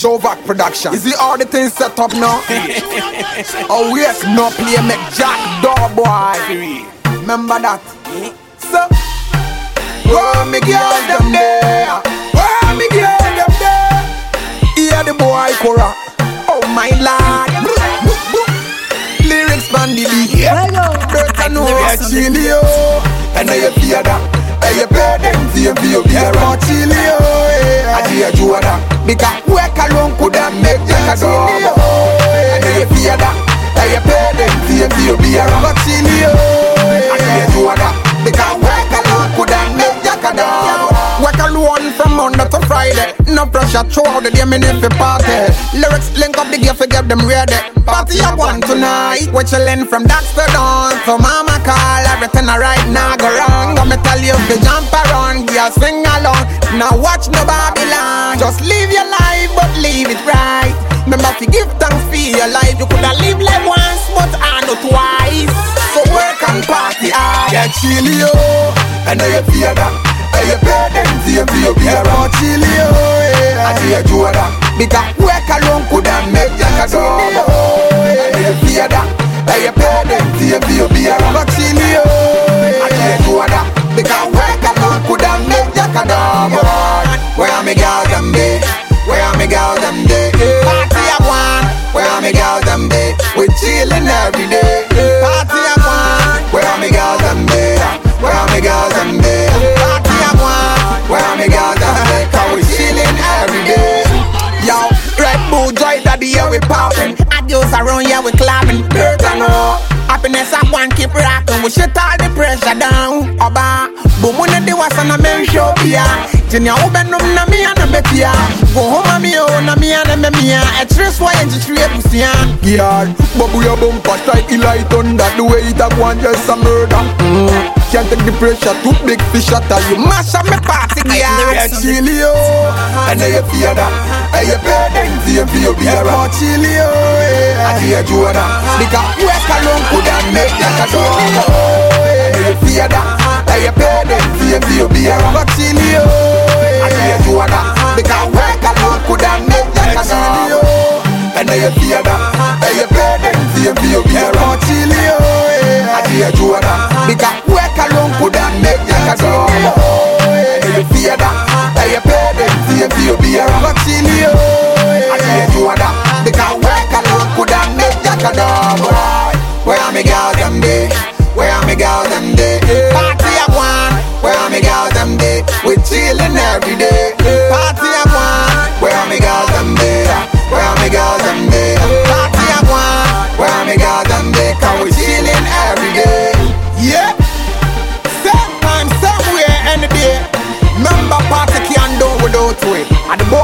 Jovac production. Is it all the things set up now? Oh yes, no play make Jack dog boy. Remember that? So, where me girls them there? Where me girls them there? Hear the boy Cora. Oh my lord. Lyrics from the beat. Better know Chilio. And now you fear that. And you pay them to you for your beer. Chilio. I hear you that. Because work alone could have made Jack a dog. And now you fear that. And you pay them to you for your beer. Chilio. I hear you that. Because work alone could have made Jack a dog. Work alone from Monday to Friday. No pressure throughout the day, me need for party. Lyrics link up the gear for get them ready. Party I want tonight. We chillin' from dusk to dawn. So mama call, everything alright now go wrong. Let me tell you to jump around, girl sing along. Now watch no Babylon. Just live your life, but live it right. Remember to give thanks for your life. You coulda live like once, but I know twice. So work and party hard. Get chilly, I know you fear that. And you pay them to you for your beer. Chilly, I hear you that. Because work alone coulda make Jack a dog. And you fear that. And you pay them to you for your beer. Chilly, I hear you that. Because work alone coulda make Jack a dog. Where are me girls them day? Where are me girls them day? Party I want. Where are me girls them day? We chillin' every day. Party I want. Where are me girls them day? Where are me girls them day? Party I want. Where are me girls them day? Cause we chillin' every day. Yo, Red Bull joy daddy, yeah we poppin'. Adios around, yeah we clapping. Dirt I know. Happiness I want keep rockin'. We shut all the pressure down. Oba, boom on the was on a main show, yeah. Jinya ubenum na mi ana betia. Go home mi o na mi ana me mia. A trace why and just real pussy. Yeah, bubble your bumper strike the light on that. The way it a go and just a murder. Can't take the pressure, too big fish at all. You mash up me party, yeah. Chilly, and now you fear that. And you pay them to you for your beer. Chilly, I hear you that. Because work alone could have made Jack a dog. And you fear that. And you pay them to you for your beer. Chilly, I hear you that. Because work alone could have made Jack a dog. And now you fear that. And you pay them to you for your beer. Chilly, I hear you that. Because work alone could have made Jack a dog. And you fear that. And you pay them to you for your beer. Chilly, I hear you that. Because work alone could have made Jack a dog. Where are me girls them day? Where are me girls them day? Party I want. Where are me girls them day? We chillin' every day. Party I want. Where are me girls them day? Where are me girls them day? Party I want. Where are me girls them day? Cause we chillin' every day. Yeah. Same time, somewhere, any day. Remember party can't do without it. And the boy